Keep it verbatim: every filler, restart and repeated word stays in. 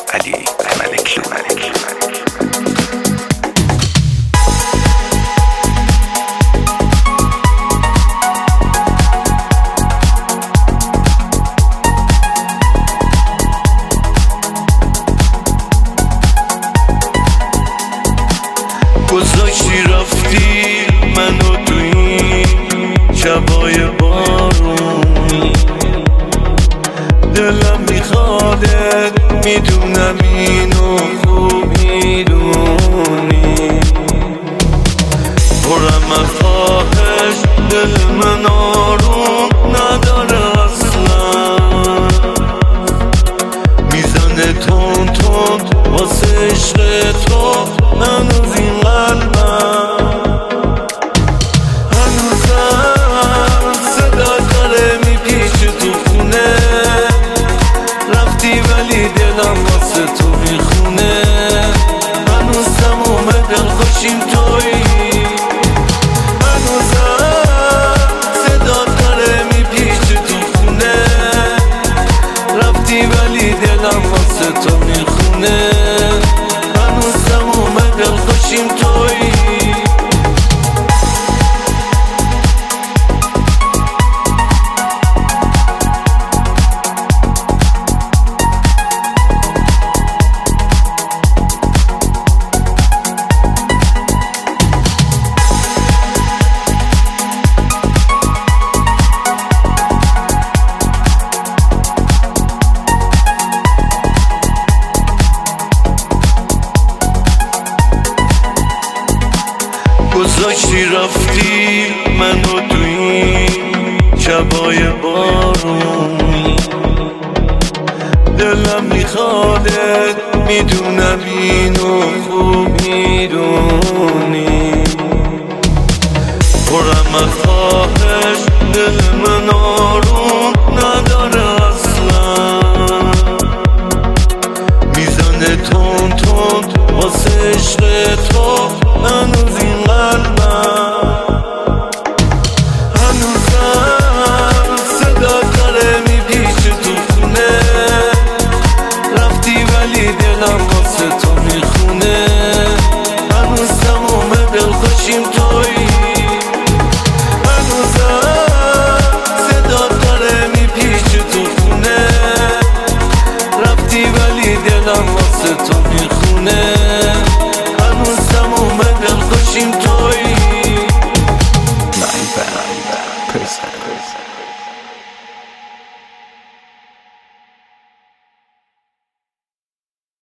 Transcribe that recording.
علی ملکلو. گذاشتی رفتی منو تو این شبای بارونی، دلم میخوادت میدونم اینو خوب میدونی، پرم از خواهش دل من آروم نداره اصلا، میزنه تون تون واسه عشق تو هنوز این قلبم، هنوزم صدا داره میپیچه تو خونه، رفتی ولی دلم واسه تو میخونه، هنوز تموم دلخوشیم تویی، هنوزم صدا داره میپیچه تو خونه، رفتی ولی دلم واسه تو میخونه، هنوز تموم دلخوشیم تویی. گذاشتی رفتی منو تو این شبای بارونی، دلم میخوادت میدونم اینو خوب میدونی، پرم از خواهش دل من آروم نداره اصلا، میزنه تون تون واسه عشق تو هنوز این قلبم، هنوزم صدا داره میپیچه تو خونه، رفتی ولی دلم واسه تو میخونه، هنوز تموم دلخوشیم تو